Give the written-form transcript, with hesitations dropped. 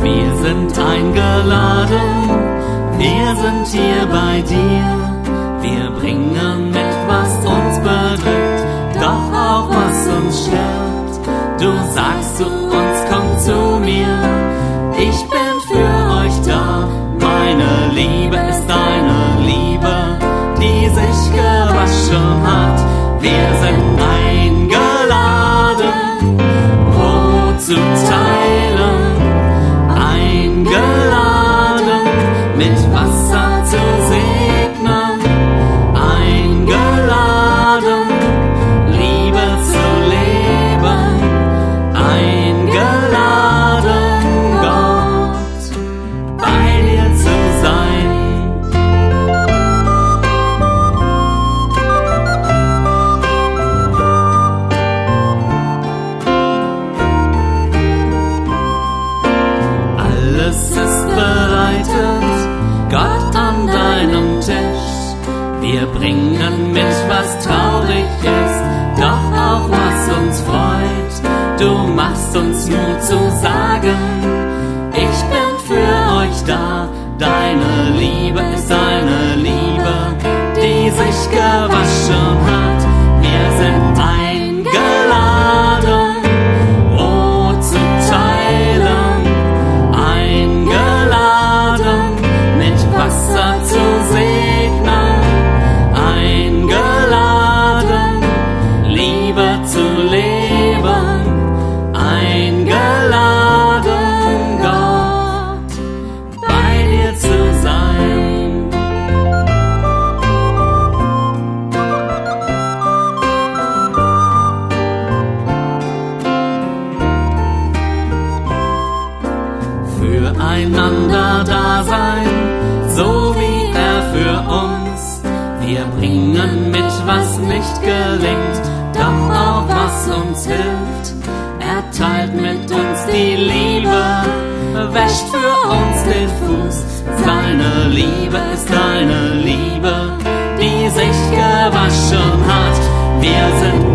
Wir sind eingeladen, wir sind hier bei dir. Wir bringen mit, was uns bedrückt, doch auch was uns stört. Du sagst zu uns, komm zu mir, ich bin für euch da. Meine Liebe ist deine Liebe, die sich gewaschen hat. Wir sind eingeladen, Brot zu teilen, eingeladen, mit Wasser zu segnen, eingeladen, Liebe zu leben, eingeladen, Gott, bei dir zu sein. Alles ist bereitet, Gott an deinem Tisch. Wir bringen mit, was traurig ist, doch auch was uns freut. Du machst uns Mut zu sagen, ich bin für euch da. Deine Liebe ist eine Liebe, die sich gewaschen hat. Wir sind eingeladen, Brot zu teilen, eingeladen, mit Wasser zu segnen, eingeladen, Liebe zu leben, eingeladen, Gott, bei dir zu sein. Füreinander da sein, so wie er für uns. Wir bringen mit, was nicht gelingt, doch auch was uns hilft. Er teilt mit uns die Liebe, wäscht für uns den Fuß. Seine Liebe ist deine Liebe, die sich gewaschen hat. Wir sind